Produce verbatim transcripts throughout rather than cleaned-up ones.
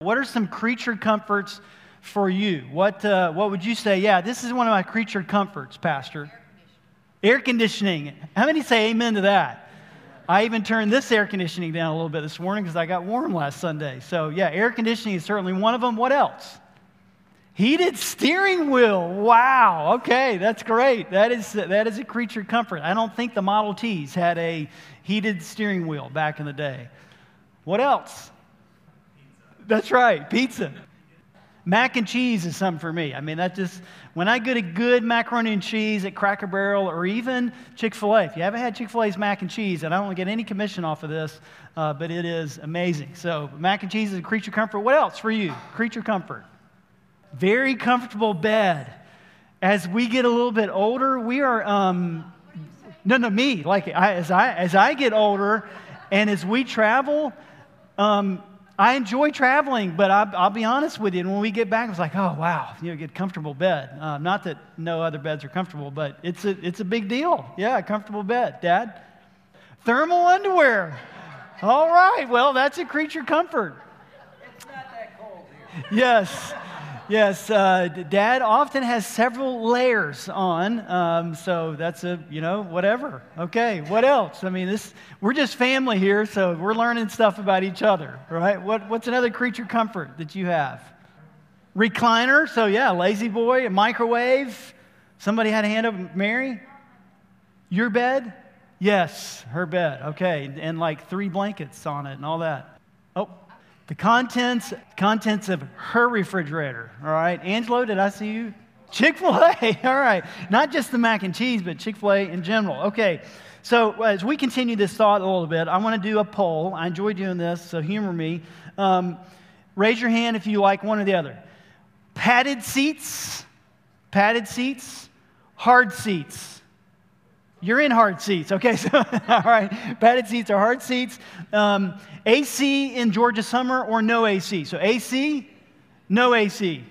What are some creature comforts for you? What uh, what would you say? Yeah, this is one of my creature comforts, Pastor. Air conditioning. Air conditioning. How many say amen to that? I even turned this air conditioning down a little bit this morning because I got warm last Sunday. So yeah, air conditioning is certainly one of them. What else? Heated steering wheel. Wow. Okay, that's great. That is that is a creature comfort. I don't think the Model Ts had a heated steering wheel back in the day. What else? That's right, pizza. Mac and cheese is something for me. I mean, that just, when I get a good macaroni and cheese at Cracker Barrel or even Chick-fil-A, if you haven't had Chick-fil-A's mac and cheese, and I don't get any commission off of this, uh, but it is amazing. So mac and cheese is a creature comfort. What else for you? Creature comfort. Very comfortable bed. As we get a little bit older, we are, um, no, no, me, like I, as I as I get older and as we travel, um, I enjoy traveling, but I'll, I'll be honest with you, and when we get back, it's like, oh, wow, you know, get a comfortable bed. Uh, not that no other beds are comfortable, but it's a, it's a big deal. Yeah, a comfortable bed. Dad? Thermal underwear. All right, well, that's a creature comfort. It's not that cold here. Yes. Yes, uh, Dad often has several layers on, um, so that's a, you know, whatever. Okay, what else? I mean, this we're just family here, so we're learning stuff about each other, right? What What's another creature comfort that you have? Recliner, so yeah, lazy boy, a microwave. Somebody had a hand up, Mary? Your bed? Yes, her bed, okay, and like three blankets on it and all that. Oh. The contents contents of her refrigerator, all right? Angelo, did I see you? Chick-fil-A, all right. Not just the mac and cheese, but Chick-fil-A in general. Okay, so as we continue this thought a little bit, I want to do a poll. I enjoy doing this, so humor me. Um, raise your hand if you like one or the other. Padded seats, padded seats, hard seats. You're in hard seats, okay? So, all right, padded seats are hard seats. Um, A C in Georgia summer or no A C? So A C, no A C.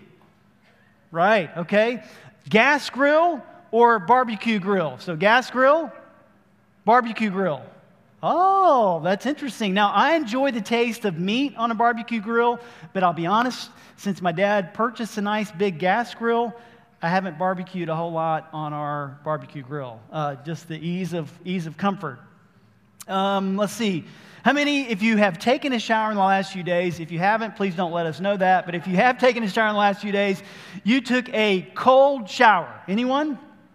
Right, okay. Gas grill or barbecue grill? So gas grill, barbecue grill. Oh, that's interesting. Now, I enjoy the taste of meat on a barbecue grill, but I'll be honest, since my dad purchased a nice big gas grill, I haven't barbecued a whole lot on our barbecue grill. Uh, just the ease of ease of comfort. Um, let's see. How many, if you have taken a shower in the last few days, if you haven't, please don't let us know that. But if you have taken a shower in the last few days, you took a cold shower. Anyone?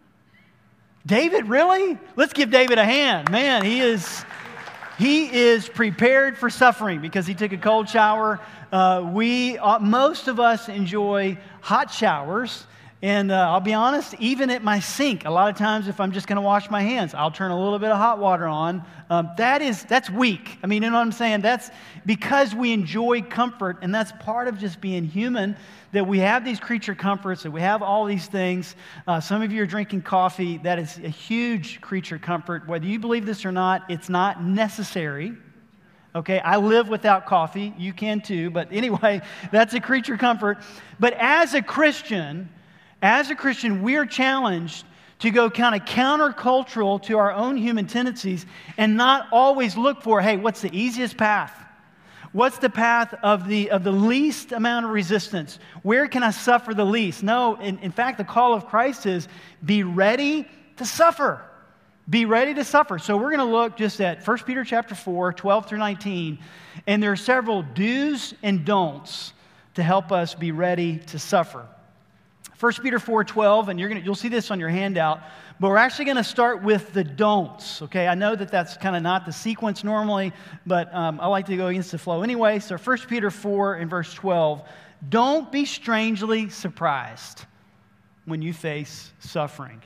David, really? Let's give David a hand. Man, he is he is prepared for suffering because he took a cold shower. Uh, we, uh, most of us enjoy hot showers. And uh, I'll be honest, even at my sink, a lot of times if I'm just going to wash my hands, I'll turn a little bit of hot water on. Um, that is, that's weak. I mean, you know what I'm saying? That's because we enjoy comfort, and that's part of just being human, that we have these creature comforts, that we have all these things. Uh, some of you are drinking coffee. That is a huge creature comfort. Whether you believe this or not, it's not necessary. Okay, I live without coffee. You can too. But anyway, that's a creature comfort. But as a Christian... As a Christian, we are challenged to go kind of countercultural to our own human tendencies and not always look for, hey, what's the easiest path? What's the path of the of the least amount of resistance? Where can I suffer the least? No, in, in fact, the call of Christ is be ready to suffer. Be ready to suffer. So we're going to look just at First Peter chapter four, twelve through nineteen, and there are several do's and don'ts to help us be ready to suffer. First Peter four twelve, and you're gonna, you'll see this on your handout, but we're actually going to start with the don'ts, okay? I know that that's kind of not the sequence normally, but um, I like to go against the flow anyway. So First Peter four and verse twelve, don't be strangely surprised when you face suffering.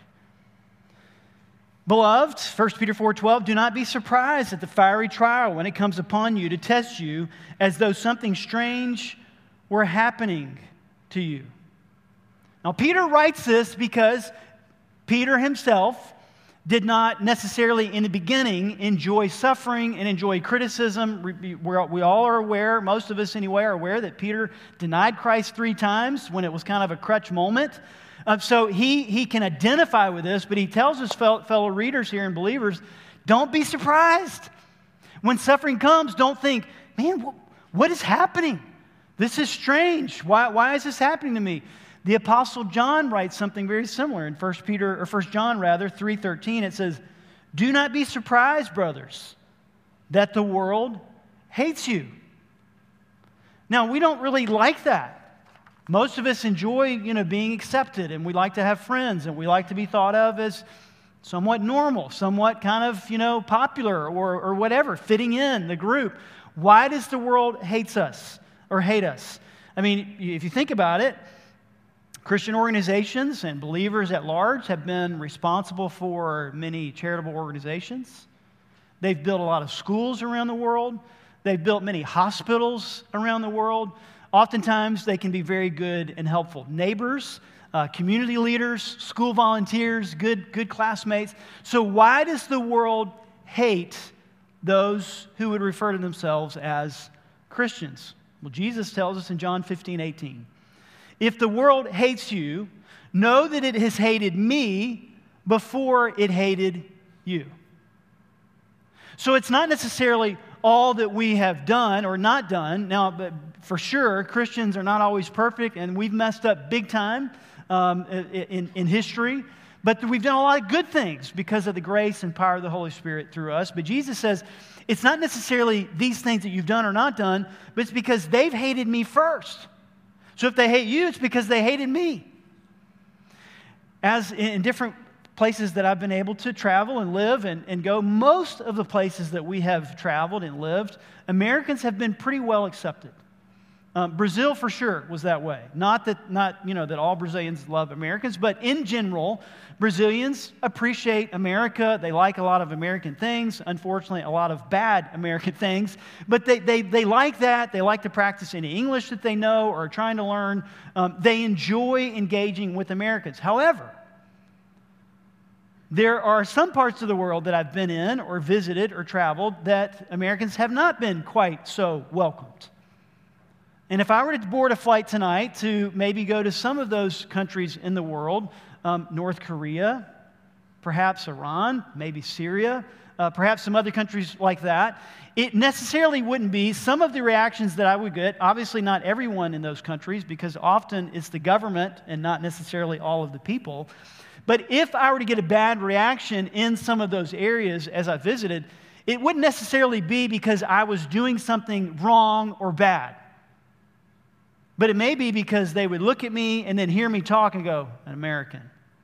Beloved, First Peter four twelve, do not be surprised at the fiery trial when it comes upon you to test you as though something strange were happening to you. Now, Peter writes this because Peter himself did not necessarily in the beginning enjoy suffering and enjoy criticism. We're, we all are aware, most of us anyway, are aware that Peter denied Christ three times when it was kind of a crutch moment. Uh, so he, he can identify with this, but he tells his fellow, fellow readers here and believers, don't be surprised. When suffering comes, don't think, man, what, what is happening? This is strange. Why, why is this happening to me? The Apostle John writes something very similar in First Peter, or First John rather, three thirteen. It says, "Do not be surprised, brothers, that the world hates you." Now, we don't really like that. Most of us enjoy, you know, being accepted, and we like to have friends, and we like to be thought of as somewhat normal, somewhat kind of, you know, popular or, or whatever, fitting in the group. Why does the world hate us or hate us? I mean, if you think about it, Christian organizations and believers at large have been responsible for many charitable organizations. They've built a lot of schools around the world. They've built many hospitals around the world. Oftentimes, they can be very good and helpful neighbors, uh, community leaders, school volunteers, good, good classmates. So why does the world hate those who would refer to themselves as Christians? Well, Jesus tells us in John fifteen eighteen, "If the world hates you, know that it has hated me before it hated you." So it's not necessarily all that we have done or not done. Now, but for sure, Christians are not always perfect, and we've messed up big time um, in, in history. But we've done a lot of good things because of the grace and power of the Holy Spirit through us. But Jesus says, it's not necessarily these things that you've done or not done, but it's because they've hated me first. So if they hate you, it's because they hated me. As in different places that I've been able to travel and live and, and go, most of the places that we have traveled and lived, Americans have been pretty well accepted. Um, Brazil, for sure, was that way. Not that, not you know, that all Brazilians love Americans, but in general, Brazilians appreciate America. They like a lot of American things. Unfortunately, a lot of bad American things. But they, they, they like that. They like to practice any English that they know or are trying to learn. Um, they enjoy engaging with Americans. However, there are some parts of the world that I've been in or visited or traveled that Americans have not been quite so welcomed. And if I were to board a flight tonight to maybe go to some of those countries in the world, um, North Korea, perhaps Iran, maybe Syria, uh, perhaps some other countries like that, it necessarily wouldn't be some of the reactions that I would get. Obviously not everyone in those countries, because often it's the government and not necessarily all of the people. But if I were to get a bad reaction in some of those areas as I visited, it wouldn't necessarily be because I was doing something wrong or bad. But it may be because they would look at me and then hear me talk and go, an American.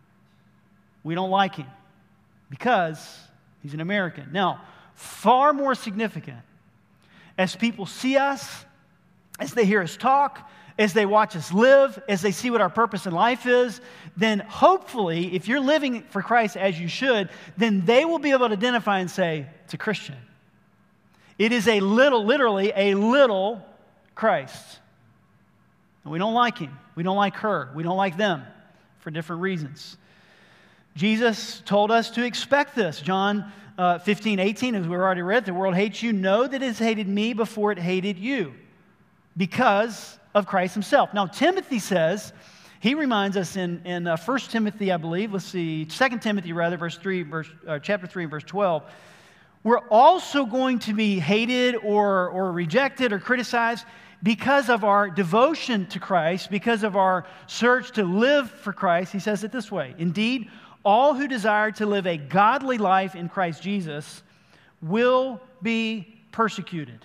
We don't like him because he's an American. Now, far more significant, as people see us, as they hear us talk, as they watch us live, as they see what our purpose in life is, then hopefully, if you're living for Christ as you should, then they will be able to identify and say, it's a Christian. It is a little, literally, a little Christ. And we don't like him. We don't like her. We don't like them for different reasons. Jesus told us to expect this. John uh, fifteen eighteen, as we already read, the world hates you. Know that it has hated me before it hated you, because of Christ himself. Now, Timothy says, he reminds us in, in uh, First Timothy, I believe, let's see, Second Timothy rather, verse three, verse, uh, chapter three and verse twelve, we're also going to be hated or, or rejected or criticized because of our devotion to Christ, because of our search to live for Christ. He says it this way, indeed, all who desire to live a godly life in Christ Jesus will be persecuted.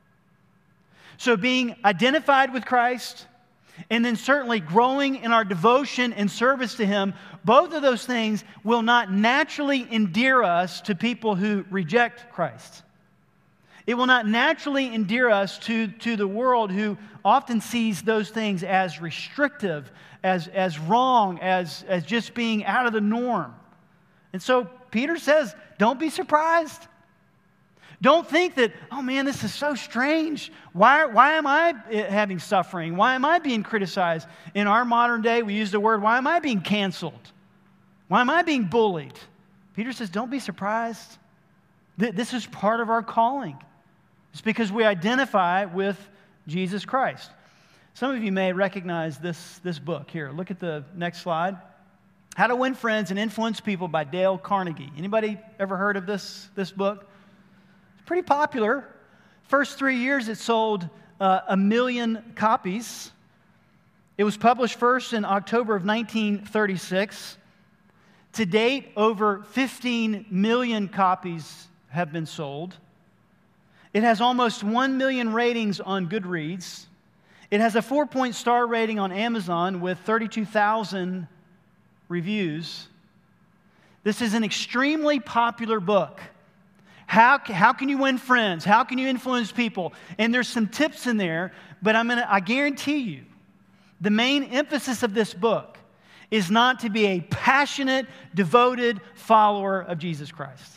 So being identified with Christ, and then certainly growing in our devotion and service to him, both of those things will not naturally endear us to people who reject Christ. It will not naturally endear us to, to the world who often sees those things as restrictive, as, as wrong, as, as just being out of the norm. And so Peter says, don't be surprised. Don't think that, oh man, this is so strange. Why, why am I having suffering? Why am I being criticized? In our modern day, we use the word, why am I being canceled? Why am I being bullied? Peter says, don't be surprised. This is part of our calling. It's because we identify with Jesus Christ. Some of you may recognize this, this book here. Look at the next slide. How to Win Friends and Influence People by Dale Carnegie. Anybody ever heard of this, this book? It's pretty popular. First three years it sold uh, a million copies. It was published first in October of nineteen thirty-six. To date, over fifteen million copies have been sold. It has almost one million ratings on Goodreads. It has a four-point star rating on Amazon with thirty-two thousand reviews. This is an extremely popular book. How, how can you win friends? How can you influence people? And there's some tips in there, but I'm gonna, I guarantee you, the main emphasis of this book is not to be a passionate, devoted follower of Jesus Christ.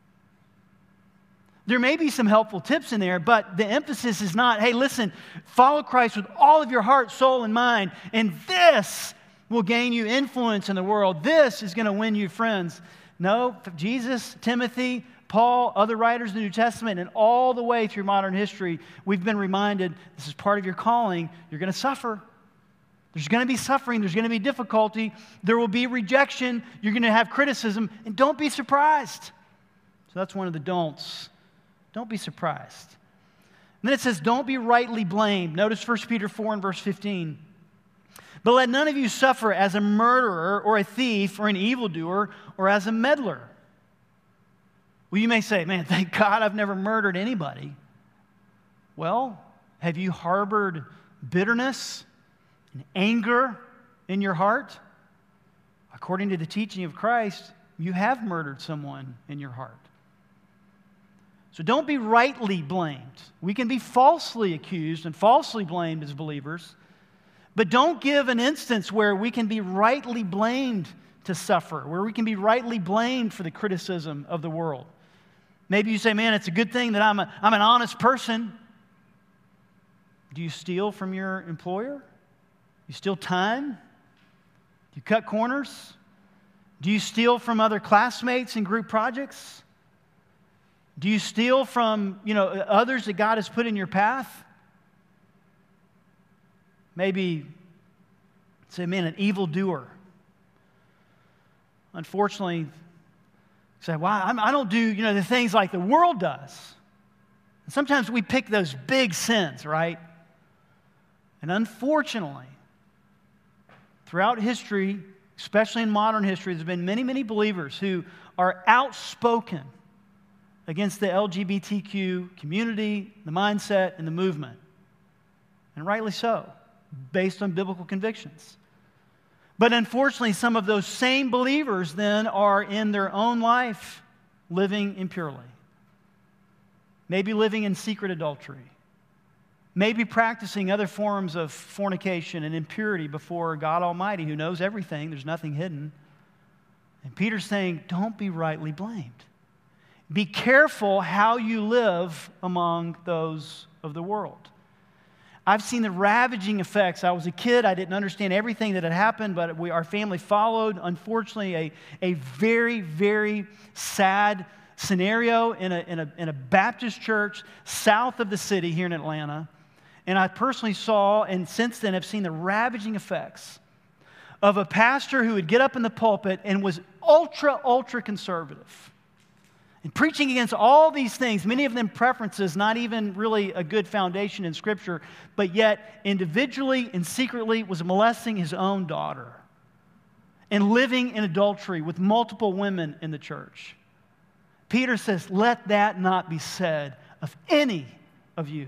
There may be some helpful tips in there, but the emphasis is not, hey, listen, follow Christ with all of your heart, soul, and mind, and this will gain you influence in the world. This is going to win you friends. No, Jesus, Timothy, Paul, other writers in the New Testament, and all the way through modern history, we've been reminded this is part of your calling. You're going to suffer. There's going to be suffering. There's going to be difficulty. There will be rejection. You're going to have criticism, and don't be surprised. So that's one of the don'ts. Don't be surprised. And then it says, don't be rightly blamed. Notice First Peter four and verse fifteen. But let none of you suffer as a murderer or a thief or an evildoer or as a meddler. Well, you may say, man, thank God I've never murdered anybody. Well, have you harbored bitterness and anger in your heart? According to the teaching of Christ, you have murdered someone in your heart. So don't be rightly blamed. We can be falsely accused and falsely blamed as believers, but don't give an instance where we can be rightly blamed to suffer, where we can be rightly blamed for the criticism of the world. Maybe you say, man, it's a good thing that I'm, a, I'm an honest person. Do you steal from your employer? You steal time? Do you cut corners? Do you steal from other classmates in group projects? Do you steal from, you know, others that God has put in your path? Maybe say, man, an evildoer. Unfortunately, say, well, I'm, I don't do, you know, the things like the world does. And sometimes we pick those big sins, right? And unfortunately, throughout history, especially in modern history, there's been many, many believers who are outspoken against the L G B T Q community, the mindset, and the movement. And rightly so, based on biblical convictions. But unfortunately, some of those same believers then are in their own life living impurely. Maybe living in secret adultery. Maybe practicing other forms of fornication and impurity before God Almighty, who knows everything. There's nothing hidden. And Peter's saying, don't be rightly blamed. Be careful how you live among those of the world. I've seen the ravaging effects. I was a kid. I didn't understand everything that had happened, but we, our family followed, unfortunately, a, a very, very sad scenario in a, in, a, in a Baptist church south of the city here in Atlanta. And I personally saw, and since then have seen the ravaging effects of a pastor who would get up in the pulpit and was ultra, ultra conservative. And preaching against all these things, many of them preferences, not even really a good foundation in Scripture, but yet individually and secretly was molesting his own daughter and living in adultery with multiple women in the church. Peter says, let that not be said of any of you.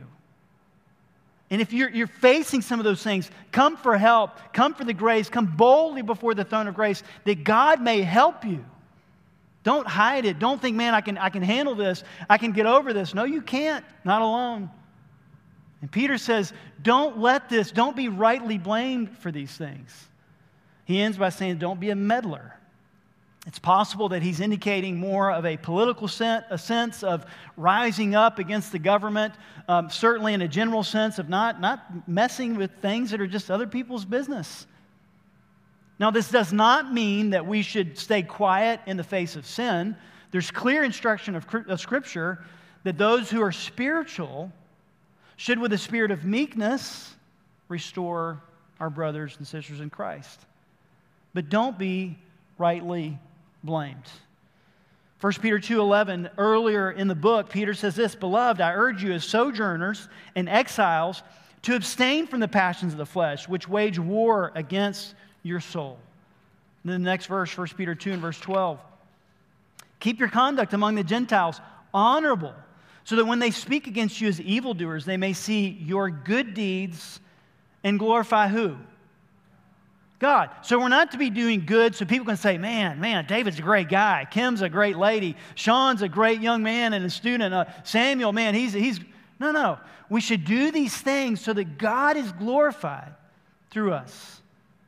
And if you're, you're facing some of those things, come for help, come for the grace, come boldly before the throne of grace that God may help you. Don't hide it. Don't think, man, I can, I can handle this. I can get over this. No, you can't. Not alone. And Peter says, don't let this, don't be rightly blamed for these things. He ends by saying, don't be a meddler. It's possible that he's indicating more of a political sense, a sense of rising up against the government, um, certainly in a general sense of not, not messing with things that are just other people's business. Now, this does not mean that we should stay quiet in the face of sin. There's clear instruction of, of Scripture that those who are spiritual should, with a spirit of meekness, restore our brothers and sisters in Christ. But don't be rightly blamed. First Peter two eleven, earlier in the book, Peter says this, "Beloved, I urge you as sojourners and exiles to abstain from the passions of the flesh, which wage war against your soul." And then the next verse, First Peter two and verse twelve. "Keep your conduct among the Gentiles honorable, so that when they speak against you as evildoers, they may see your good deeds and glorify" who? God. So we're not to be doing good so people can say, man, man, David's a great guy. Kim's a great lady. Sean's a great young man and a student. Uh, Samuel, man, he's, he's... No, no. We should do these things so that God is glorified through us.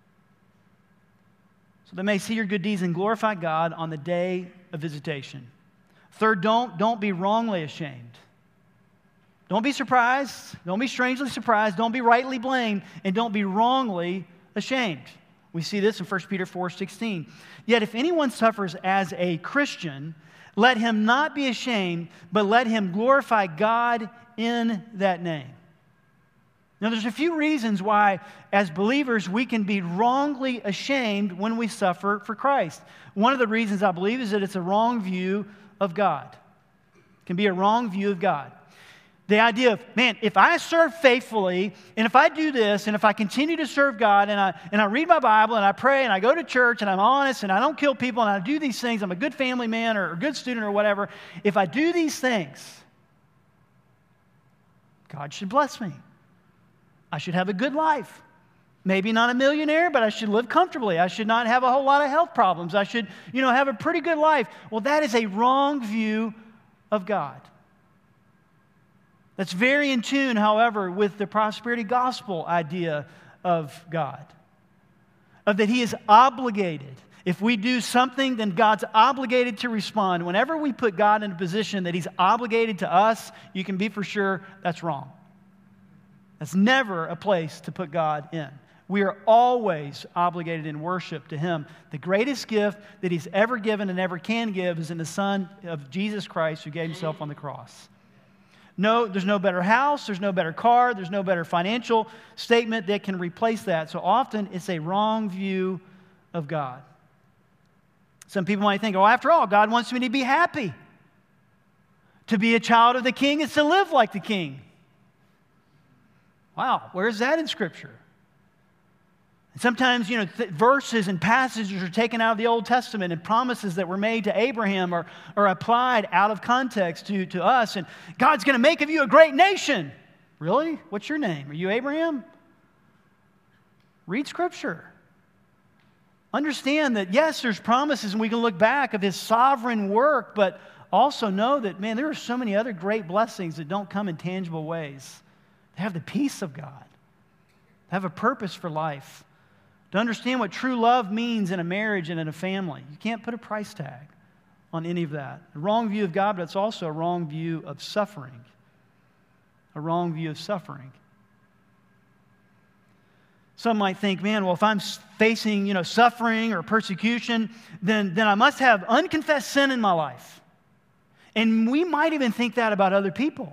So they may see your good deeds and glorify God on the day of visitation. Third, don't, don't be wrongly ashamed. Don't be surprised. Don't be strangely surprised. Don't be rightly blamed. And don't be wrongly ashamed. We see this in First Peter four sixteen. "Yet if anyone suffers as a Christian, let him not be ashamed, but let him glorify God in that name." Now, there's a few reasons why, as believers, we can be wrongly ashamed when we suffer for Christ. One of the reasons, I believe, is that it's a wrong view of God. It can be a wrong view of God. The idea of, man, if I serve faithfully, and if I do this, and if I continue to serve God, and I, and I read my Bible, and I pray, and I go to church, and I'm honest, and I don't kill people, and I do these things, I'm a good family man or a good student or whatever, if I do these things, God should bless me. I should have a good life. Maybe not a millionaire, but I should live comfortably. I should not have a whole lot of health problems. I should, you know, have a pretty good life. Well, that is a wrong view of God. That's very in tune, however, with the prosperity gospel idea of God. Of that He is obligated. If we do something, then God's obligated to respond. Whenever we put God in a position that He's obligated to us, you can be for sure that's wrong. That's never a place to put God in. We are always obligated in worship to Him. The greatest gift that He's ever given and ever can give is in the Son of Jesus Christ who gave Himself on the cross. No, there's no better house, there's no better car, there's no better financial statement that can replace that. So often it's a wrong view of God. Some people might think, oh, after all, God wants me to be happy. To be a child of the King is to live like the King. Wow, where's that in Scripture? And sometimes, you know, th- verses and passages are taken out of the Old Testament and promises that were made to Abraham are, are applied out of context to, to us. And God's going to make of you a great nation. Really? What's your name? Are you Abraham? Read Scripture. Understand that, yes, there's promises and we can look back of His sovereign work, but also know that, man, there are so many other great blessings that don't come in tangible ways. They have the peace of God. They have a purpose for life. To understand what true love means in a marriage and in a family. You can't put a price tag on any of that. A wrong view of God, but it's also a wrong view of suffering. A wrong view of suffering. Some might think, man, well, if I'm facing, you know, suffering or persecution, then, then I must have unconfessed sin in my life. And we might even think that about other people.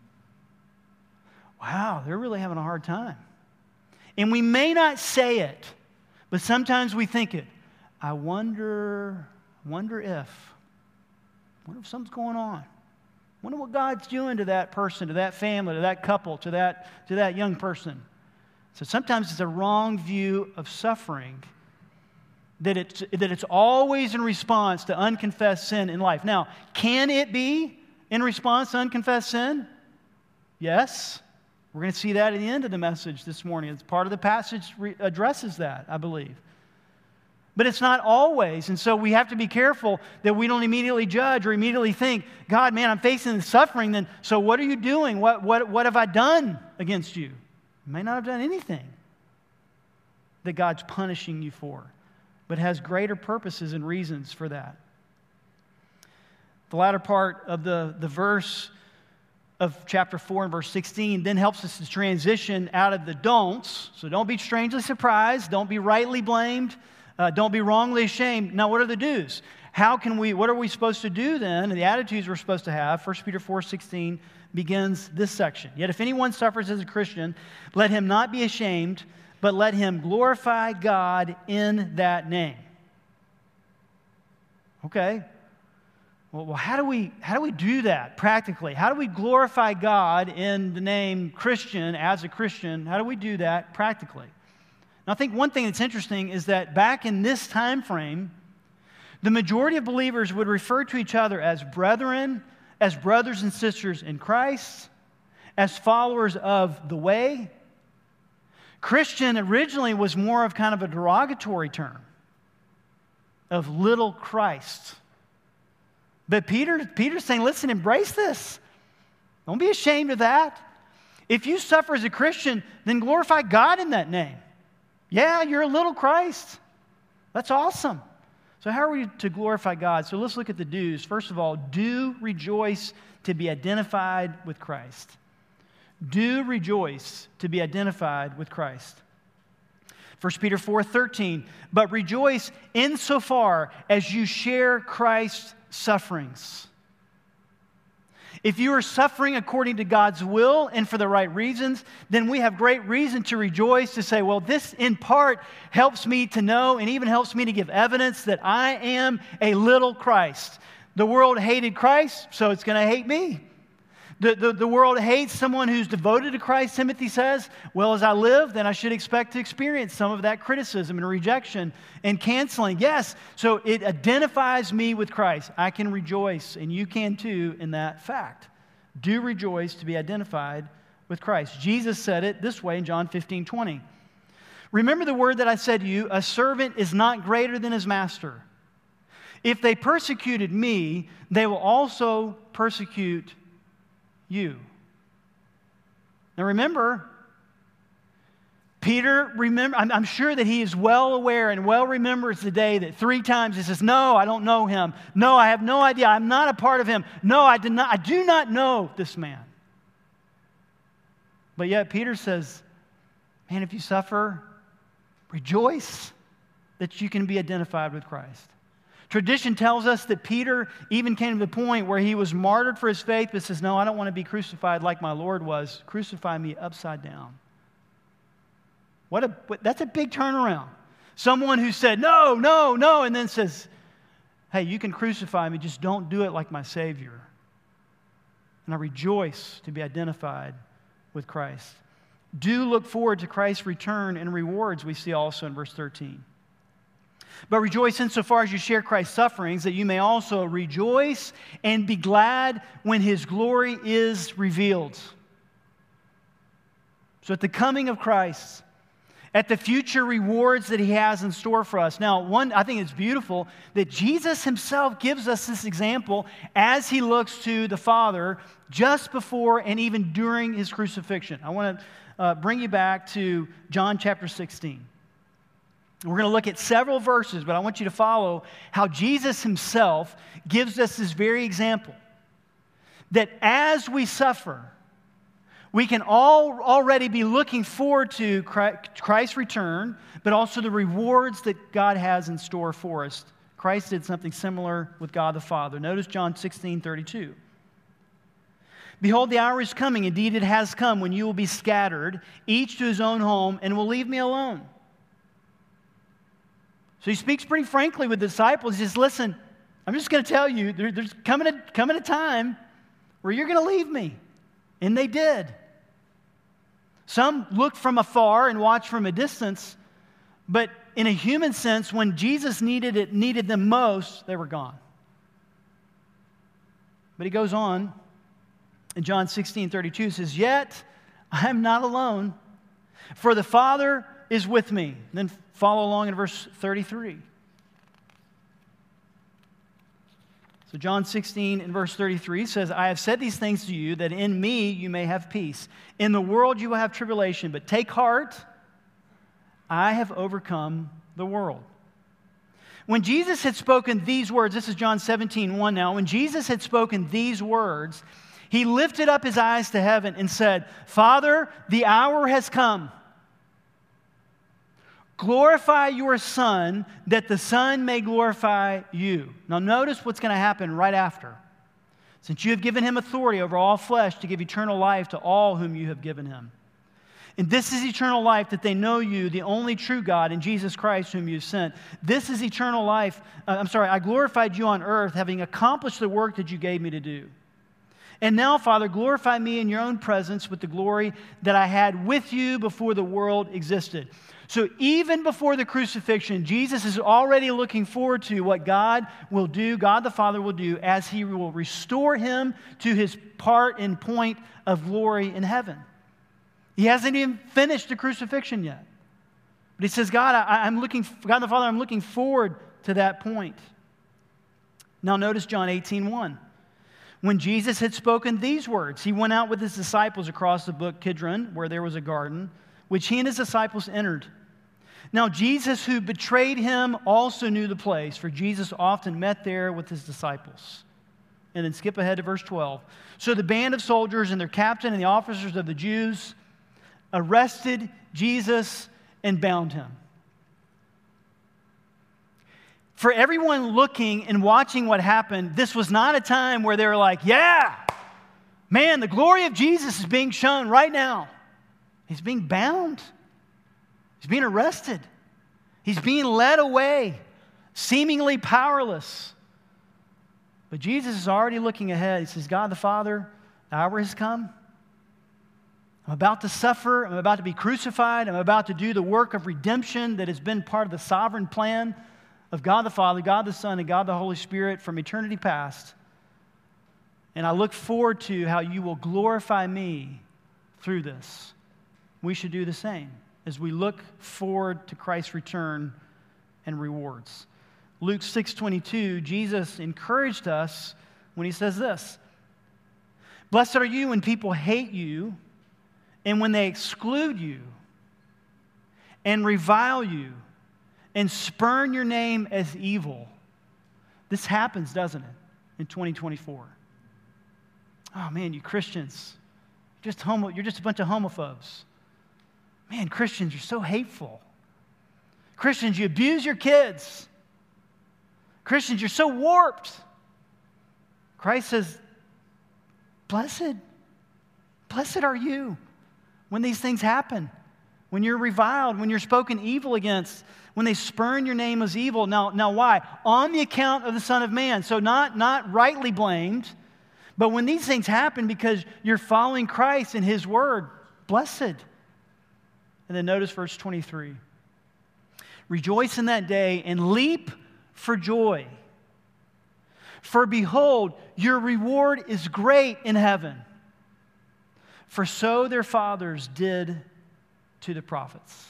Wow, they're really having a hard time. And we may not say it, but sometimes we think it. I wonder, wonder if, wonder if something's going on. Wonder what God's doing to that person, to that family, to that couple, to that, to that young person. So sometimes it's a wrong view of suffering, that it's, that it's always in response to unconfessed sin in life. Now, can it be in response to unconfessed sin? Yes. We're going to see that at the end of the message this morning. It's part of the passage re- addresses that, I believe. But it's not always, and so we have to be careful that we don't immediately judge or immediately think, God, man, I'm facing the suffering, then so what are you doing? What, what, what have I done against you? You may not have done anything that God's punishing you for, but has greater purposes and reasons for that. The latter part of the, the verse of chapter four and verse sixteen then helps us to transition out of the don'ts. So don't be strangely surprised. Don't be rightly blamed. Uh, don't be wrongly ashamed. Now, what are the do's? How can we, what are we supposed to do then? And the attitudes we're supposed to have. First Peter four sixteen begins this section. Yet if anyone suffers as a Christian, let him not be ashamed, but let him glorify God in that name. Okay. Well, well, how do we how do we do that practically? How do we glorify God in the name Christian as a Christian? How do we do that practically? And I think one thing that's interesting is that back in this time frame, the majority of believers would refer to each other as brethren, as brothers and sisters in Christ, as followers of the way. Christian originally was more of kind of a derogatory term of little Christ. But Peter, Peter's saying, listen, embrace this. Don't be ashamed of that. If you suffer as a Christian, then glorify God in that name. Yeah, you're a little Christ. That's awesome. So how are we to glorify God? So let's look at the do's. First of all, do rejoice to be identified with Christ. Do rejoice to be identified with Christ. First Peter four thirteen, but rejoice insofar as you share Christ's sufferings. If you are suffering according to God's will and for the right reasons, then we have great reason to rejoice, to say, well, this in part helps me to know and even helps me to give evidence that I am a little Christ. The world hated Christ, so it's going to hate me. The, the, the world hates someone who's devoted to Christ, Timothy says. Well, as I live, then I should expect to experience some of that criticism and rejection and canceling. Yes, so it identifies me with Christ. I can rejoice, and you can too, in that fact. Do rejoice to be identified with Christ. Jesus said it this way in John fifteen twenty. Remember the word that I said to you, a servant is not greater than his master. If they persecuted me, they will also persecute you. Now remember, Peter, remember, I'm, I'm sure that he is well aware and well remembers the day that three times he says, no, I don't know him. No, I have no idea. I'm not a part of him. No, I do not, I do not know this man. But yet Peter says, man, if you suffer, rejoice that you can be identified with Christ. Tradition tells us that Peter even came to the point where he was martyred for his faith, but says, no, I don't want to be crucified like my Lord was. Crucify me upside down. What a, that's a big turnaround. Someone who said, no, no, no, and then says, hey, you can crucify me, just don't do it like my Savior. And I rejoice to be identified with Christ. Do look forward to Christ's return and rewards, we see also in verse thirteen. But rejoice insofar as you share Christ's sufferings, that you may also rejoice and be glad when His glory is revealed. So at the coming of Christ, at the future rewards that He has in store for us. Now, one, I think it's beautiful that Jesus Himself gives us this example as He looks to the Father just before and even during His crucifixion. I want to uh, bring you back to John chapter sixteen. We're going to look at several verses, but I want you to follow how Jesus Himself gives us this very example. That as we suffer, we can all already be looking forward to Christ's return, but also the rewards that God has in store for us. Christ did something similar with God the Father. Notice John sixteen thirty-two. Behold, the hour is coming, indeed it has come, when you will be scattered, each to his own home, and will leave me alone. So he speaks pretty frankly with the disciples. He says, listen, I'm just going to tell you, there, there's coming a, coming a time where you're going to leave me. And they did. Some looked from afar and watched from a distance, but in a human sense, when Jesus needed it, needed them most, they were gone. But he goes on in John sixteen thirty-two, says, yet I am not alone, for the Father is with me. And then follow along in verse thirty-three. So John sixteen and verse thirty-three says, I have said these things to you, that in me you may have peace. In the world you will have tribulation, but take heart, I have overcome the world. When Jesus had spoken these words, this is John seventeen one now, when Jesus had spoken these words, He lifted up His eyes to heaven and said, Father, the hour has come. Glorify your Son, that the Son may glorify you. Now notice what's going to happen right after. Since you have given Him authority over all flesh to give eternal life to all whom you have given Him. And this is eternal life, that they know you, the only true God, and Jesus Christ whom you sent. This is eternal life. Uh, I'm sorry, I glorified you on earth, having accomplished the work that you gave me to do. And now, Father, glorify me in your own presence with the glory that I had with you before the world existed. So even before the crucifixion, Jesus is already looking forward to what God will do, God the Father will do, as he will restore him to his part and point of glory in heaven. He hasn't even finished the crucifixion yet. But he says, God, I, I'm looking, God the Father, I'm looking forward to that point. Now notice John eighteen one. When Jesus had spoken these words, he went out with his disciples across the brook Kidron, where there was a garden, which he and his disciples entered. Now Jesus, who betrayed him, also knew the place, for Jesus often met there with his disciples. And then skip ahead to verse twelve. So the band of soldiers and their captain and the officers of the Jews arrested Jesus and bound him. For everyone looking and watching what happened, this was not a time where they were like, yeah, man, the glory of Jesus is being shown right now. He's being bound. He's being arrested. He's being led away, seemingly powerless. But Jesus is already looking ahead. He says, God the Father, the hour has come. I'm about to suffer. I'm about to be crucified. I'm about to do the work of redemption that has been part of the sovereign plan of God the Father, God the Son, and God the Holy Spirit from eternity past. And I look forward to how you will glorify me through this. We should do the same as we look forward to Christ's return and rewards. Luke six twenty-two, Jesus encouraged us when he says this, blessed are you when people hate you and when they exclude you and revile you and spurn your name as evil. This happens, doesn't it, in twenty twenty-four? Oh man, you Christians, just homo, you're just a bunch of homophobes. Man, Christians, you're so hateful. Christians, you abuse your kids. Christians, you're so warped. Christ says, blessed, blessed are you when these things happen, when you're reviled, when you're spoken evil against, when they spurn your name as evil. Now, now why? On the account of the Son of Man. So not, not rightly blamed, but when these things happen because you're following Christ and his word, blessed. And then notice verse twenty-three. Rejoice in that day and leap for joy. For behold, your reward is great in heaven. For so their fathers did to the prophets.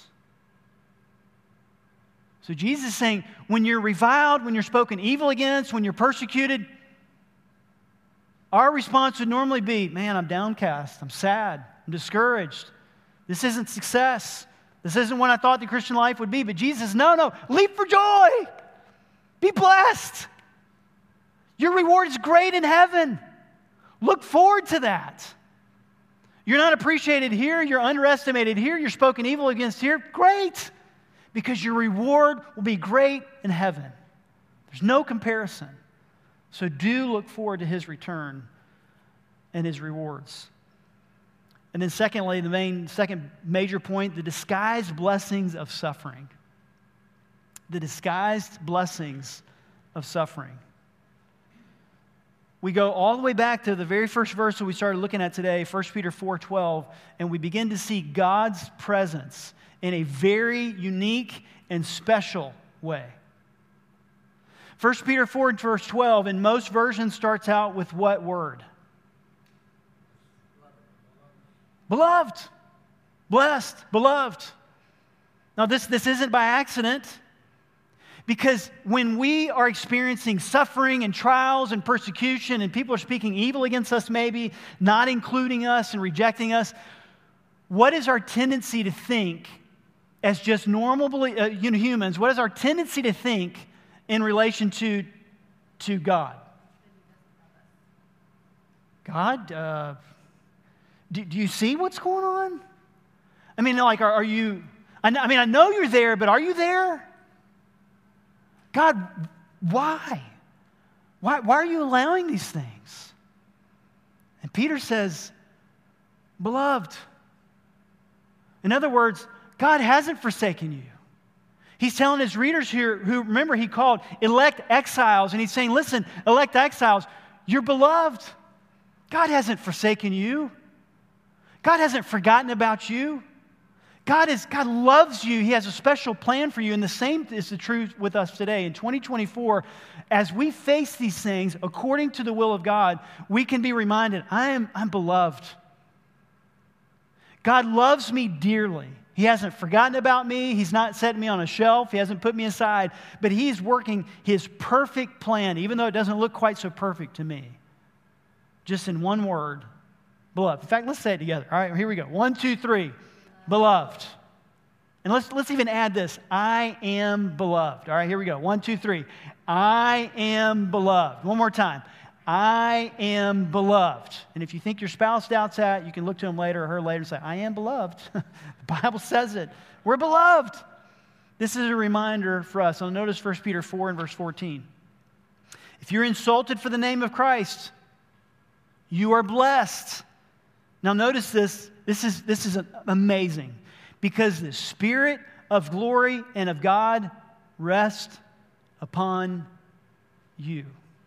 So Jesus is saying, when you're reviled, when you're spoken evil against, when you're persecuted, our response would normally be, man, I'm downcast, I'm sad, I'm discouraged. This isn't success. This isn't what I thought the Christian life would be. But Jesus, no, no, leap for joy. Be blessed. Your reward is great in heaven. Look forward to that. You're not appreciated here. You're underestimated here. You're spoken evil against here. Great. Because your reward will be great in heaven. There's no comparison. So do look forward to his return and his rewards. And then secondly, the main second major point, the disguised blessings of suffering. The disguised blessings of suffering. We go all the way back to the very first verse that we started looking at today, First Peter four twelve, and we begin to see God's presence in a very unique and special way. First Peter four verse twelve, in most versions, starts out with what word? Beloved. Blessed. Beloved. Now this, this isn't by accident. Because when we are experiencing suffering and trials and persecution and people are speaking evil against us maybe, not including us and rejecting us, what is our tendency to think as just normal uh, you know, humans? What is our tendency to think in relation to, to God? God, uh, do, do you see what's going on? I mean, like, are, are you, I, I mean, I know you're there, but are you there? God, why? Why, why are you allowing these things? And Peter says, beloved, In other words, God hasn't forsaken you. He's telling his readers here, who remember he called elect exiles, and he's saying, listen, elect exiles, you're beloved. God hasn't forsaken you. God hasn't forgotten about you. God is God loves you. He has a special plan for you. And the same is the truth with us today. In twenty twenty-four, as we face these things according to the will of God, we can be reminded, I am I'm beloved. God loves me dearly. He hasn't forgotten about me. He's not setting me on a shelf. He hasn't put me aside. But he's working his perfect plan, even though it doesn't look quite so perfect to me. Just in one word, beloved. In fact, let's say it together. All right, here we go. One, two, three. Beloved. And let's, let's even add this. I am beloved. All right, here we go. One, two, three. I am beloved. One more time. I am beloved. And if you think your spouse doubts that, you can look to him later or her later and say, I am beloved. The Bible says it. We're beloved. This is a reminder for us. So notice First Peter four and verse fourteen. If you're insulted for the name of Christ, you are blessed. Now notice this. This is, this is amazing, because the Spirit of glory and of God rest upon you.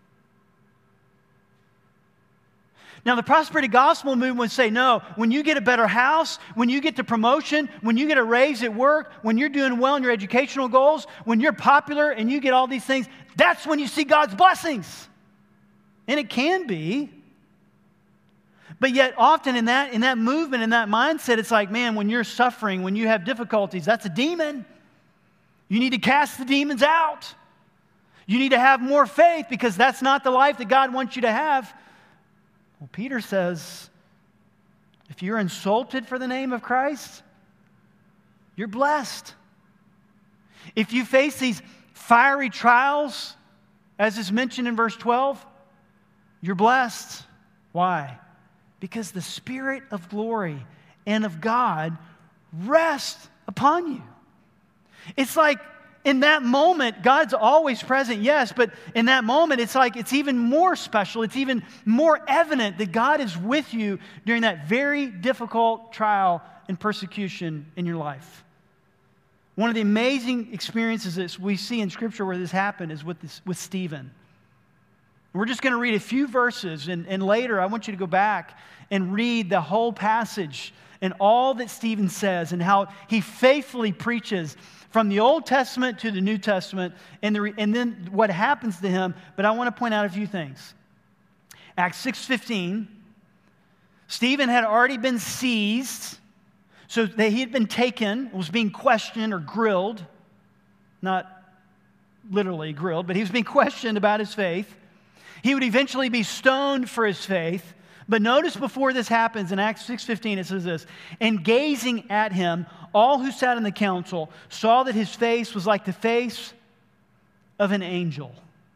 Now, the prosperity gospel movement would say, no, when you get a better house, when you get the promotion, when you get a raise at work, when you're doing well in your educational goals, when you're popular and you get all these things, that's when you see God's blessings. And it can be. But yet often in that, in that movement, in that mindset, it's like, man, when you're suffering, when you have difficulties, that's a demon. You need to cast the demons out. You need to have more faith, because that's not the life that God wants you to have. Well, Peter says, if you're insulted for the name of Christ, you're blessed. If you face these fiery trials, as is mentioned in verse twelve, you're blessed. Why? Because the Spirit of glory and of God rests upon you. It's like in that moment, God's always present, yes, but in that moment, it's like it's even more special. It's even more evident that God is with you during that very difficult trial and persecution in your life. One of the amazing experiences that we see in Scripture where this happened is with, this, with Stephen. We're just going to read a few verses, and, and later I want you to go back and read the whole passage and all that Stephen says and how he faithfully preaches from the Old Testament to the New Testament, and, the, and then what happens to him. But I want to point out a few things. Acts six fifteen, Stephen had already been seized, so that he had been taken, was being questioned or grilled, not literally grilled, but he was being questioned about his faith. He would eventually be stoned for his faith. But notice before this happens, in Acts six fifteen, it says this, and gazing at him, all who sat in the council saw that his face was like the face of an angel.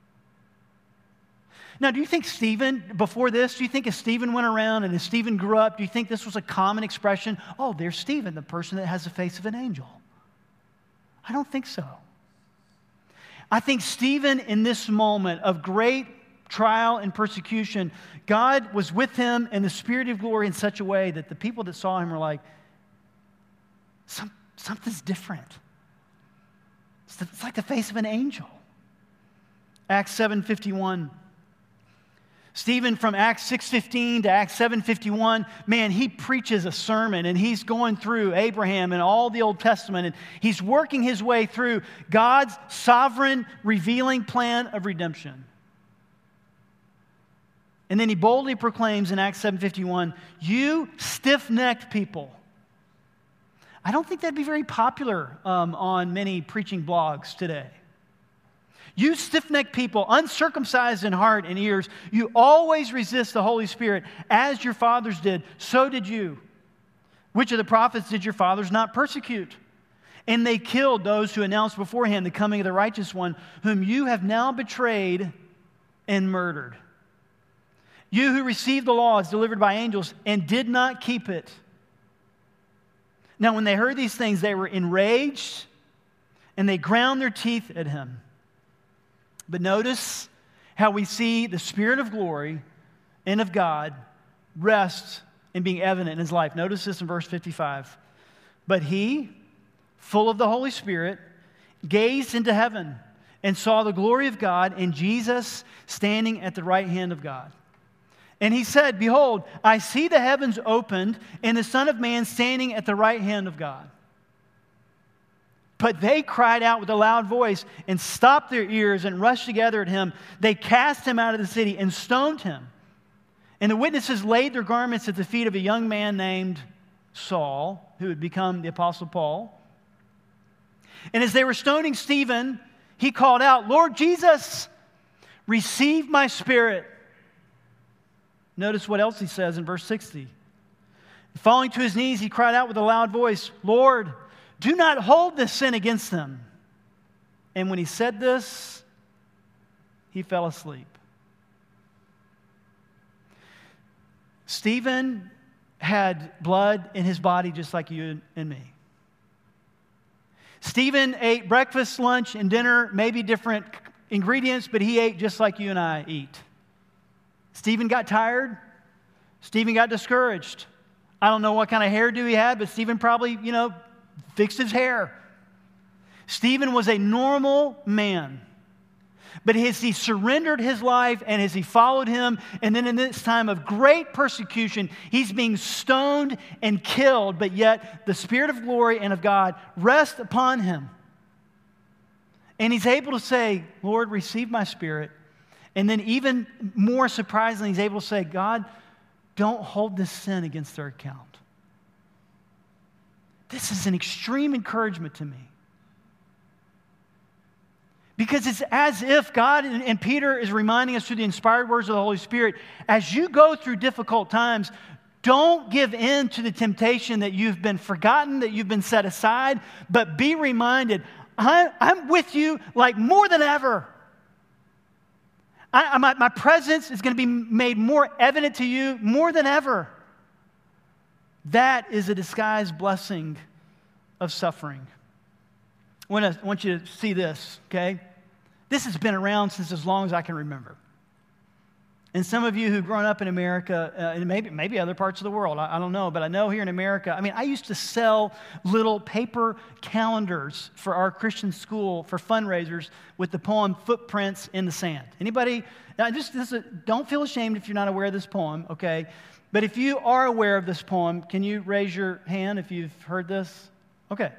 Now, do you think Stephen, before this, do you think as Stephen went around and as Stephen grew up, do you think this was a common expression? Oh, there's Stephen, the person that has the face of an angel. I don't think so. I think Stephen, in this moment of great trial and persecution, God was with him in the Spirit of glory in such a way that the people that saw him were like, Some, something's different. It's, the, it's like the face of an angel. Acts seven fifty-one. Stephen, from Acts six fifteen to Acts seven fifty-one, man, he preaches a sermon, and he's going through Abraham and all the Old Testament, and he's working his way through God's sovereign, revealing plan of redemption. And then he boldly proclaims in Acts seven fifty-one, you stiff-necked people. I don't think that'd be very popular um, on many preaching blogs today. You stiff-necked people, uncircumcised in heart and ears, you always resist the Holy Spirit, as your fathers did, so did you. Which of the prophets did your fathers not persecute? And they killed those who announced beforehand the coming of the righteous one, whom you have now betrayed and murdered. You who received the law as delivered by angels and did not keep it. Now, when they heard these things, they were enraged, and they ground their teeth at him. But notice how we see the Spirit of glory and of God rest and being evident in his life. Notice this in verse fifty-five. But he, full of the Holy Spirit, gazed into heaven and saw the glory of God and Jesus standing at the right hand of God. And he said, Behold, I see the heavens opened and the Son of Man standing at the right hand of God. But they cried out with a loud voice and stopped their ears and rushed together at him. They cast him out of the city and stoned him. And the witnesses laid their garments at the feet of a young man named Saul, who had become the Apostle Paul. And as they were stoning Stephen, he called out, Lord Jesus, receive my spirit. Notice what else he says in verse sixty. Falling to his knees, he cried out with a loud voice, Lord, do not hold this sin against them. And when he said this, he fell asleep. Stephen had blood in his body just like you and me. Stephen ate breakfast, lunch, and dinner, maybe different ingredients, but he ate just like you and I eat. Stephen got tired. Stephen got discouraged. I don't know what kind of hairdo he had, but Stephen probably, you know, fixed his hair. Stephen was a normal man. But as he surrendered his life and as he followed him, and then in this time of great persecution, he's being stoned and killed, but yet the Spirit of glory and of God rests upon him. And he's able to say, Lord, receive my spirit. And then even more surprisingly, he's able to say, God, don't hold this sin against their account. This is an extreme encouragement to me. Because it's as if God and, and Peter is reminding us through the inspired words of the Holy Spirit, as you go through difficult times, don't give in to the temptation that you've been forgotten, that you've been set aside, but be reminded, I, I'm with you like more than ever. I, my, my presence is going to be made more evident to you more than ever. That is a disguised blessing of suffering. I want, to, I want you to see this, okay? This has been around since as long as I can remember. And some of you who've grown up in America, uh, and maybe, maybe other parts of the world, I, I don't know, but I know here in America, I mean, I used to sell little paper calendars for our Christian school for fundraisers with the poem Footprints in the Sand. Anybody, now just, this is, don't feel ashamed if you're not aware of this poem, okay? But if you are aware of this poem, can you raise your hand if you've heard this? Okay.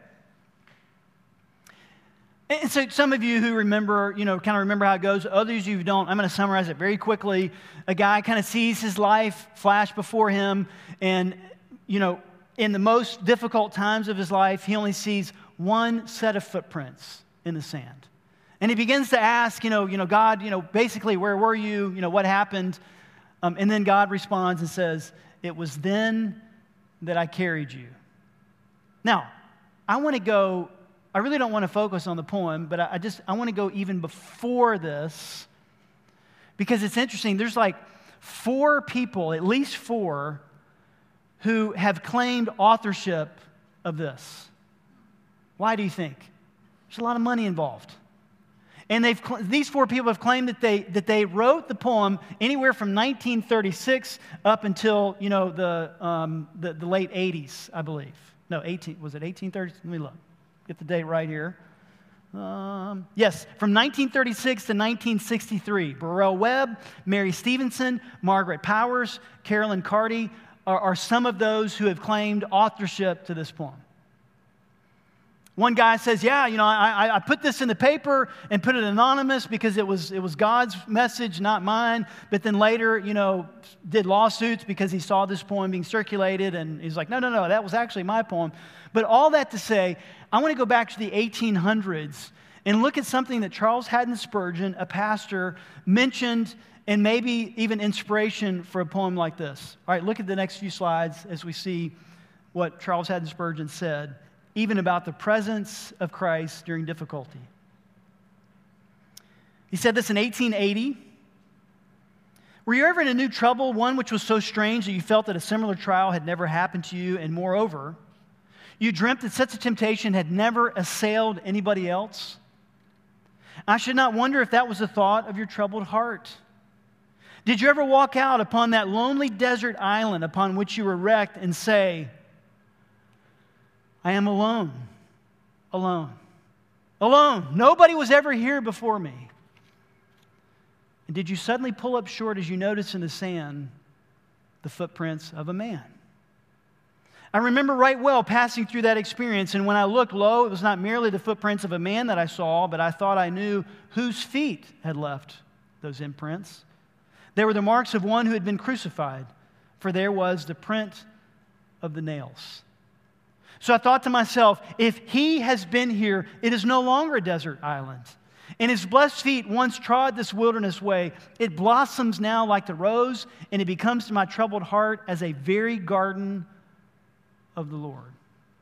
And so some of you who remember, you know, kind of remember how it goes. Others of you who don't, I'm going to summarize it very quickly. A guy kind of sees his life flash before him, and, you know, in the most difficult times of his life, he only sees one set of footprints in the sand. And he begins to ask, you know, you know, God, you know, basically, where were you? You know, what happened? Um, and then God responds and says, it was then that I carried you. Now, I want to go... I really don't want to focus on the poem, but I just, I want to go even before this, because it's interesting. There's like four people, at least four, who have claimed authorship of this. Why do you think? There's a lot of money involved. And they've these four people have claimed that they that they wrote the poem anywhere from nineteen thirty-six up until, you know, the um, the, the late eighties, I believe. No, eighteen was it eighteen thirty? Let me look. Get the date right here. Um, yes, from nineteen thirty-six to nineteen sixty-three. Burrell Webb, Mary Stevenson, Margaret Powers, Carolyn Carty are, are some of those who have claimed authorship to this poem. One guy says, yeah, you know, I, I put this in the paper and put it anonymous because it was, it was God's message, not mine. But then later, you know, did lawsuits because he saw this poem being circulated. And he's like, no, no, no, that was actually my poem. But all that to say, I want to go back to the eighteen hundreds and look at something that Charles Haddon Spurgeon, a pastor, mentioned, and maybe even inspiration for a poem like this. All right, look at the next few slides as we see what Charles Haddon Spurgeon said, even about the presence of Christ during difficulty. He said this in eighteen eighty. Were you ever in a new trouble, one which was so strange that you felt that a similar trial had never happened to you, and moreover, you dreamt that such a temptation had never assailed anybody else? I should not wonder if that was the thought of your troubled heart. Did you ever walk out upon that lonely desert island upon which you were wrecked and say, I am alone. Alone. Alone. Nobody was ever here before me. And did you suddenly pull up short as you notice in the sand the footprints of a man? I remember right well passing through that experience, and when I looked, lo, it was not merely the footprints of a man that I saw, but I thought I knew whose feet had left those imprints. They were the marks of one who had been crucified, for there was the print of the nails. So I thought to myself, if he has been here, it is no longer a desert island. And his blessed feet once trod this wilderness way. It blossoms now like the rose, and it becomes to my troubled heart as a very garden of the Lord.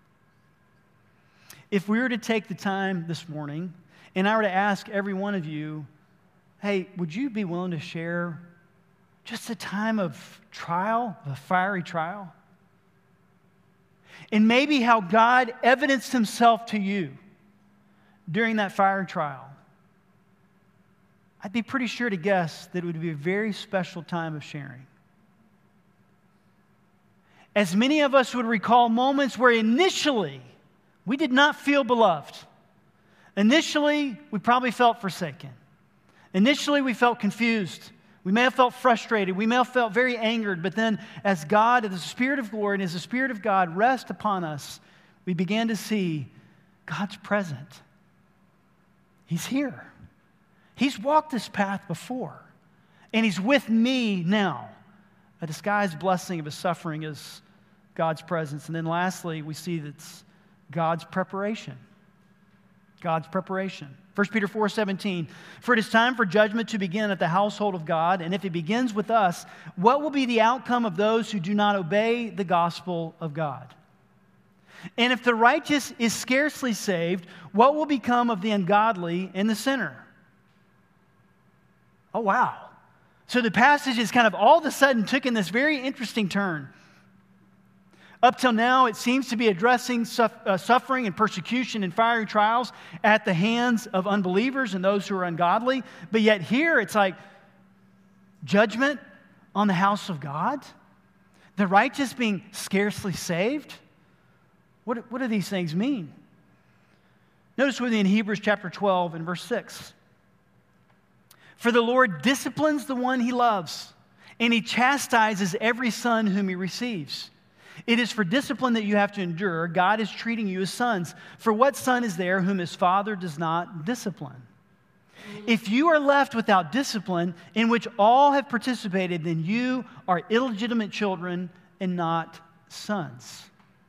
If we were to take the time this morning, and I were to ask every one of you, hey, would you be willing to share just a time of trial, a fiery trial? And maybe how God evidenced himself to you during that fiery trial. I'd be pretty sure to guess that it would be a very special time of sharing. As many of us would recall moments where initially we did not feel beloved. Initially, we probably felt forsaken. Initially, we felt confused. We may have felt frustrated. We may have felt very angered. But then as God, as the Spirit of glory and as the Spirit of God rest upon us, we began to see God's present. He's here. He's walked this path before. And He's with me now. A disguised blessing of His suffering is God's presence. And then lastly, we see that's God's preparation. God's preparation. First Peter four seventeen, for it is time for judgment to begin at the household of God, and if it begins with us, what will be the outcome of those who do not obey the gospel of God? And if the righteous is scarcely saved, what will become of the ungodly and the sinner? Oh, wow. So the passage is kind of all of a sudden took in this very interesting turn. Up till now, it seems to be addressing suffering and persecution and fiery trials at the hands of unbelievers and those who are ungodly. But yet here, it's like judgment on the house of God. The righteous being scarcely saved. What, what do these things mean? Notice with me in Hebrews chapter twelve and verse six. For the Lord disciplines the one He loves, and He chastises every son whom He receives. It is for discipline that you have to endure. God is treating you as sons. For what son is there whom his father does not discipline? If you are left without discipline, in which all have participated, then you are illegitimate children and not sons.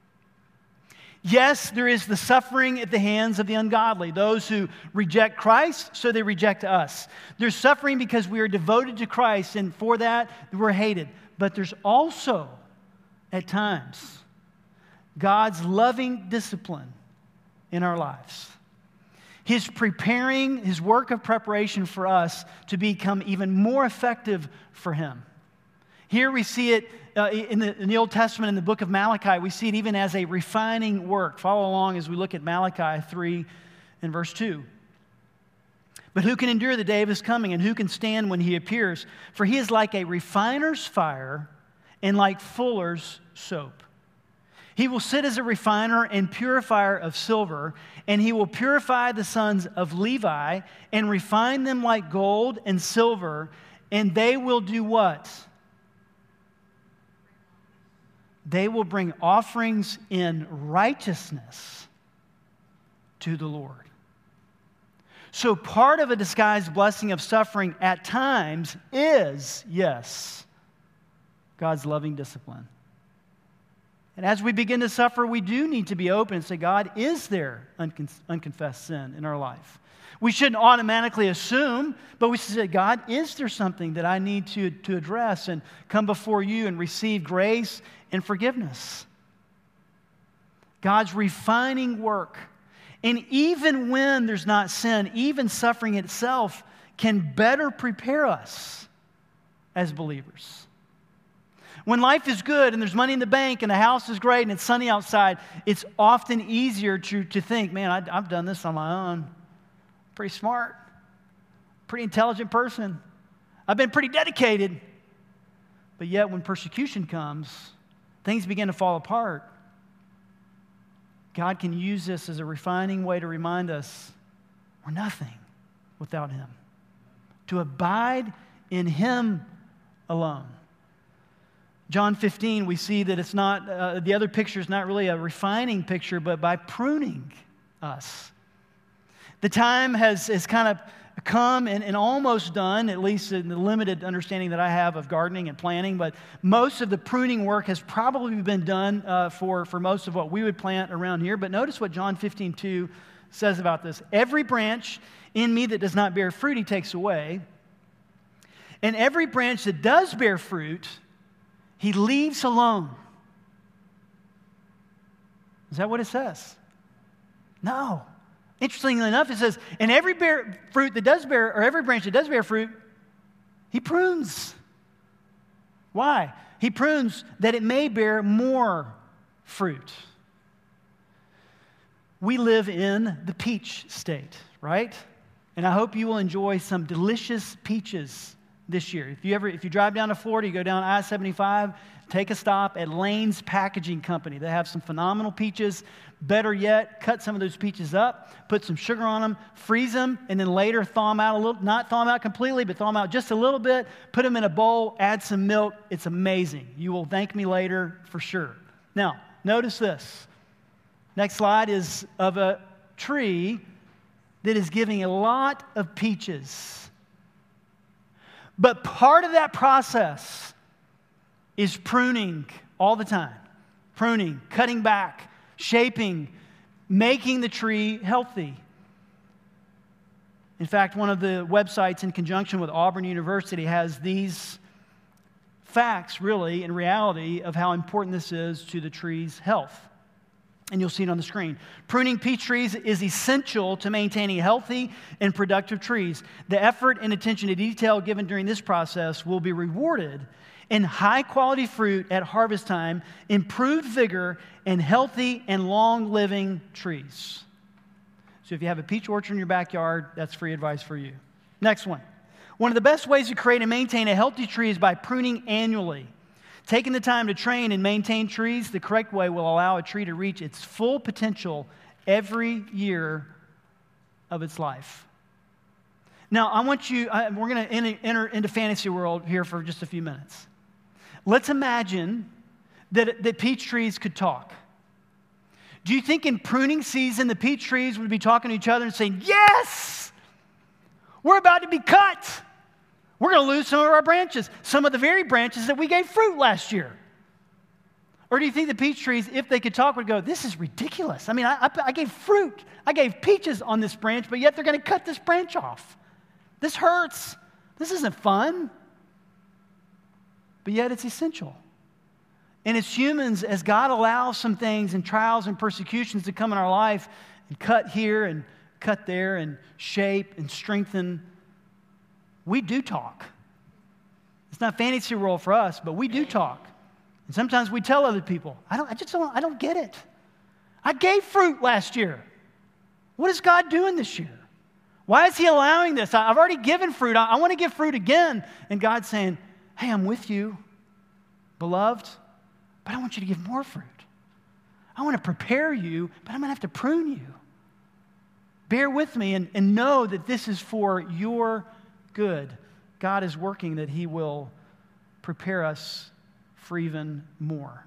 Yes, there is the suffering at the hands of the ungodly, those who reject Christ, so they reject us. There's suffering because we are devoted to Christ, and for that we're hated. But there's also, at times, God's loving discipline in our lives. His preparing, His work of preparation for us to become even more effective for Him. Here we see it uh, in, the, in the Old Testament, in the book of Malachi, we see it even as a refining work. Follow along as we look at Malachi three and verse two. But who can endure the day of His coming, and who can stand when He appears? For He is like a refiner's fire and like fuller's soap. He will sit as a refiner and purifier of silver, and He will purify the sons of Levi and refine them like gold and silver, and they will do what? They will bring offerings in righteousness to the Lord. So part of a disguised blessing of suffering at times is, yes, God's loving discipline. And as we begin to suffer, we do need to be open and say, God, is there uncon- unconfessed sin in our life? We shouldn't automatically assume, but we should say, God, is there something that I need to, to address and come before you and receive grace and forgiveness? God's refining work. And even when there's not sin, even suffering itself can better prepare us as believers. When life is good and there's money in the bank and the house is great and it's sunny outside, it's often easier to, to think, man, I, I've done this on my own. Pretty smart, pretty intelligent person. I've been pretty dedicated. But yet when persecution comes, things begin to fall apart. God can use this as a refining way to remind us we're nothing without Him. To abide in Him alone. John fifteen, we see that it's not, uh, the other picture is not really a refining picture, but by pruning us. The time has, has kind of come and, and almost done, at least in the limited understanding that I have of gardening and planting, but most of the pruning work has probably been done uh, for, for most of what we would plant around here. But notice what John fifteen two says about this. Every branch in me that does not bear fruit, He takes away. And every branch that does bear fruit, He leaves alone. Is that what it says? No. Interestingly enough, it says, and every bear, fruit that does bear, or every branch that does bear fruit, He prunes. Why? He prunes that it may bear more fruit. We live in the peach state, right? And I hope you will enjoy some delicious peaches this year. If you ever, if you drive down to Florida, you go down I seventy-five, take a stop at Lane's Packaging Company. They have some phenomenal peaches. Better yet, cut some of those peaches up, put some sugar on them, freeze them, and then later thaw them out a little, not thaw them out completely, but thaw them out just a little bit, put them in a bowl, add some milk. It's amazing. You will thank me later for sure. Now, notice this. Next slide is of a tree that is giving a lot of peaches. But part of that process is pruning all the time. Pruning, cutting back, shaping, making the tree healthy. In fact, one of the websites in conjunction with Auburn University has these facts, really, in reality, of how important this is to the tree's health. And you'll see it on the screen. Pruning peach trees is essential to maintaining healthy and productive trees. The effort and attention to detail given during this process will be rewarded in high-quality fruit at harvest time, improved vigor, and healthy and long-living trees. So if you have a peach orchard in your backyard, that's free advice for you. Next one. One of the best ways to create and maintain a healthy tree is by pruning annually. Taking the time to train and maintain trees the correct way will allow a tree to reach its full potential every year of its life. Now, I want you, I, we're going to enter, enter into fantasy world here for just a few minutes. Let's imagine that, that peach trees could talk. Do you think in pruning season the peach trees would be talking to each other and saying, yes, we're about to be cut. We're going to lose some of our branches, some of the very branches that we gave fruit last year. Or do you think the peach trees, if they could talk, would go, this is ridiculous. I mean, I, I, I gave fruit. I gave peaches on this branch, but yet they're going to cut this branch off. This hurts. This isn't fun. But yet it's essential. And as humans, as God allows some things and trials and persecutions to come in our life and cut here and cut there and shape and strengthen, we do talk. It's not fantasy world for us, but we do talk. And sometimes we tell other people, I don't, I just don't, I don't get it. I gave fruit last year. What is God doing this year? Why is He allowing this? I've already given fruit. I, I want to give fruit again. And God's saying, hey, I'm with you, beloved, but I want you to give more fruit. I want to prepare you, but I'm going to have to prune you. Bear with me and, and know that this is for your good. God is working that He will prepare us for even more.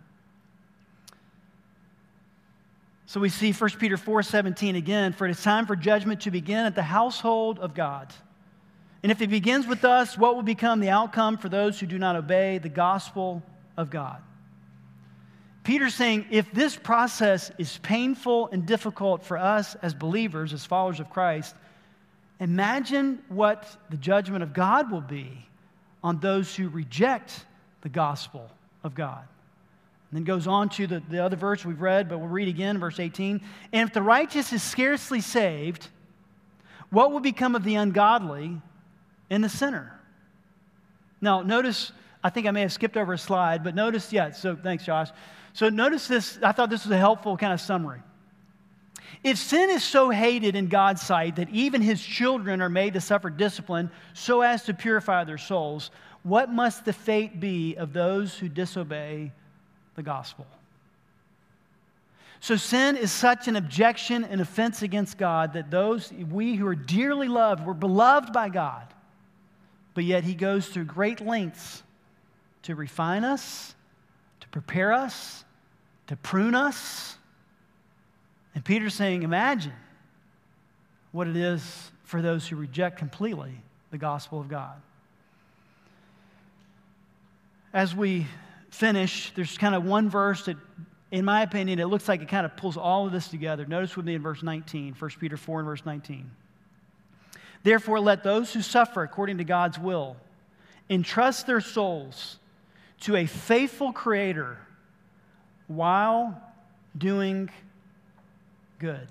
So we see First Peter four seventeen again, for it is time for judgment to begin at the household of God. And if it begins with us, what will become the outcome for those who do not obey the gospel of God? Peter's saying if this process is painful and difficult for us as believers, as followers of Christ, imagine what the judgment of God will be on those who reject the gospel of God. And then goes on to the, the other verse we've read, but we'll read again, verse eighteen. And if the righteous is scarcely saved, what will become of the ungodly and the sinner? Now, notice, I think I may have skipped over a slide, but notice, yeah, so thanks, Josh. So notice this, I thought this was a helpful kind of summary. If sin is so hated in God's sight that even His children are made to suffer discipline so as to purify their souls, what must the fate be of those who disobey the gospel? So sin is such an objection and offense against God that those, we who are dearly loved, we're beloved by God, but yet he goes through great lengths to refine us, to prepare us, to prune us. And Peter's saying, imagine what it is for those who reject completely the gospel of God. As we finish, there's kind of one verse that, in my opinion, it looks like it kind of pulls all of this together. Notice with me in verse nineteen, First Peter four and verse nineteen. Therefore, let those who suffer according to God's will entrust their souls to a faithful Creator while doing good.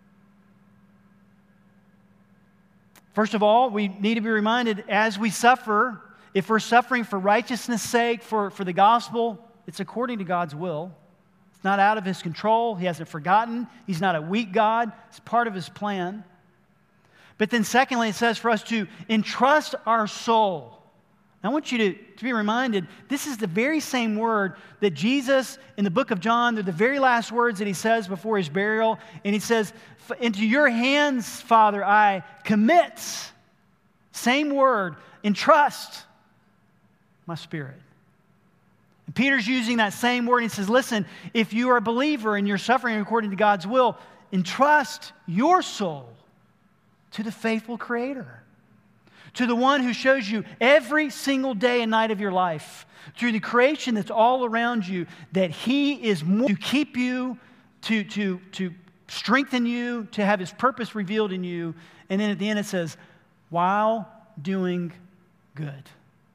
First of all, we need to be reminded as we suffer, if we're suffering for righteousness' sake, for, for the gospel, it's according to God's will. It's not out of His control. He hasn't forgotten. He's not a weak God. It's part of His plan. But then secondly, it says for us to entrust our soul. I want you to, to be reminded, this is the very same word that Jesus in the book of John, they're the very last words that He says before His burial. And He says, into your hands, Father, I commit. Same word, entrust my spirit. And Peter's using that same word. He says, listen, if you are a believer and you're suffering according to God's will, entrust your soul to the faithful Creator, to the one who shows you every single day and night of your life, through the creation that's all around you, that He is more to keep you, to, to, to strengthen you, to have His purpose revealed in you. And then at the end it says, while doing good.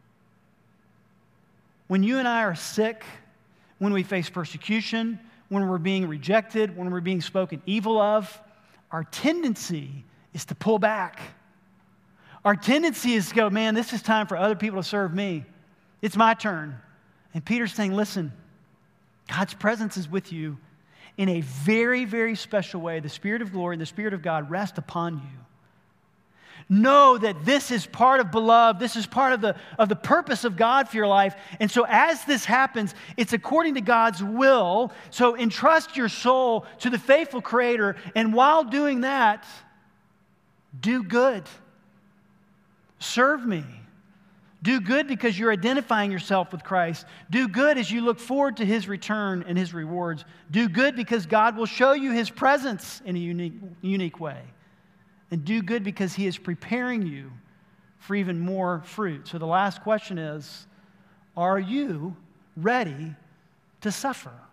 When you and I are sick, when we face persecution, when we're being rejected, when we're being spoken evil of, our tendency is to pull back. Our tendency is to go, man, this is time for other people to serve me. It's my turn. And Peter's saying, listen, God's presence is with you in a very, very special way. The Spirit of glory and the Spirit of God rest upon you. Know that this is part of beloved. This is part of the, of the purpose of God for your life. And so as this happens, it's according to God's will. So entrust your soul to the faithful Creator. And while doing that, do good. Serve me. Do good because you're identifying yourself with Christ. Do good as you look forward to His return and His rewards. Do good because God will show you His presence in a unique, unique way. And do good because He is preparing you for even more fruit. So the last question is, are you ready to suffer?